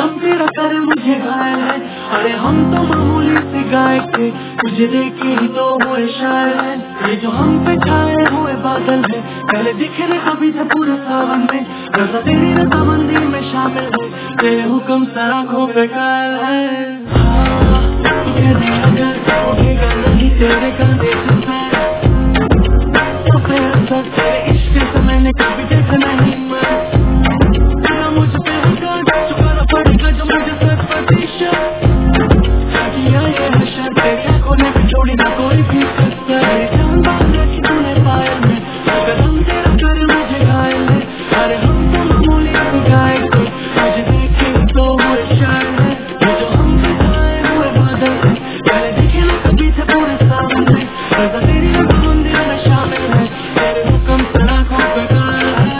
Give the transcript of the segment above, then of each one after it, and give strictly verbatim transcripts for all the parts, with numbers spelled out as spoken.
कदम तेरा कर मुझे घायल है। अरे हम तो मामूली से गायक थे, तुझे देखे ही तो हुए शायर है। ये जो हम पे छाए हुए बादल है, पहले दिखे न कभी थे पूरे सावन में। रजा तेरी रजामंदी में शामिल है, तेरे हुक्म सर आँखों पे कायल है। तू कह दे अगर उठेगा नहीं तेरे कंधे से, तो फिर असर तेरे इश्क से मैंने कभी देखा नहीं। मैं तेरा मुझ पे हल्का चुकाना पड़ेगा जो मुझे सच प्रतिशत किया ये हशर। तेरी आंखों ने भी छोड़ी ना कोई भी कसर, जान बांध रखी तूने पायल में, कदम तेरा कर मुझे घायल है। अरे हम तो मामूली से गायक थे, तुझे देखे तो हुए शायर है। ये जो हम पे छाए हुए बादल है, पहले दिखे ना कभी थे पूरे सावन में। रजा तेरी रजामंदी में शामिल है, तेरे हुक्म सर आँखों पे कायल है।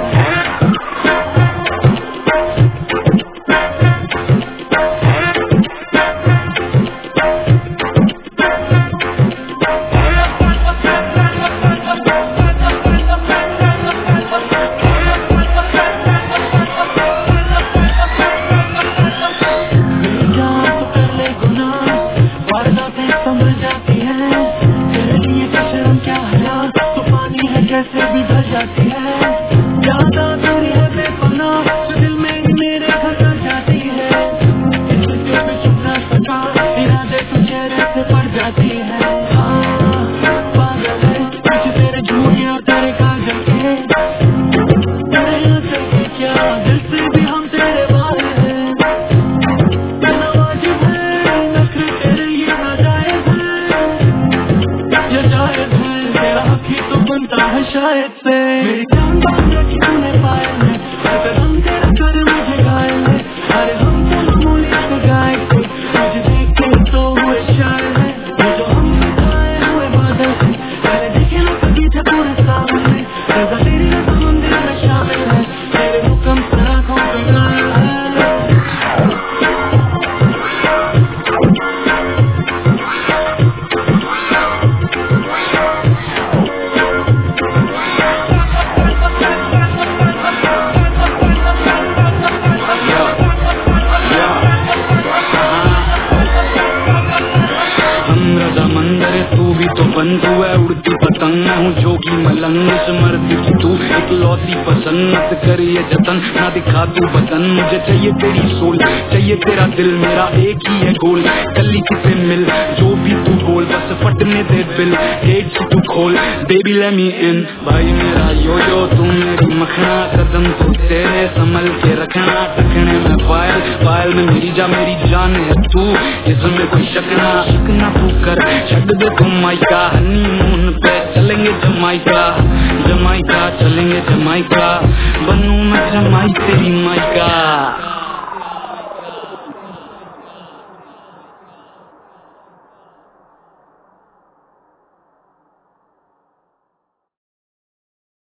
कैसे भी ढल जाती है, ज्यादा तेरी है बेपनाह, जो दिल में ही मेरे घर कर जाती है। इससे दिल में छुप ना सका, इरादे तू चेहरे से पड़ जाती है। हाँ पागल है कुछ तेरे झूठे और तेरे काजल के, तेरे आंचल के क्या दिल से भी हम तेरे वाले हैं। तेरा वाजिब है नखरे तेरे ये नाजायज है, ये जायज है तेरा हक ही तो बनता है शायद से। मेरी जान बांध रखी तूने पायल में, कदम तेरा कर मुझे घायल है। अरे हम तो मामूली से गायक थे, तुझे देखे तो हुए शायर है। ये जो हम पे छाए हुए बादल है, पहले दिखे ना कभी थे पूरे सावन में। रजा तेरी रजामंदी में शामिल है, तेरे हुक्म सर आँखों पे कायल है। तू भी तो बन तू है उड़ती पतंग, मैं हूँ जोगी मलंग, इस मर्द की तू एक लौती पसंद। मत कर ये जतन ना दिखा तू बदन, मुझे चाहिए तेरी सोल, चाहिए तेरा दिल, मेरा एक ही है गोल। कली किसे मिल जो भी तू बोल, बस फटने दे बिल, गेट तू खोल बेबी लेट मी इन। भाई मेरा यो यो तू मेरी मखना, कदम तू तेरे संभल के रखना। टखने में पायल पायल में मेरी जा मेरी जान है तू, इसमें कोई शक ना शक ना तू कर। छक दे तुम माइका हनीमून पे चलेंगे जमाइका, जमाइका चलेंगे जमाइका, बनूं मैं जमाई तेरी माइका।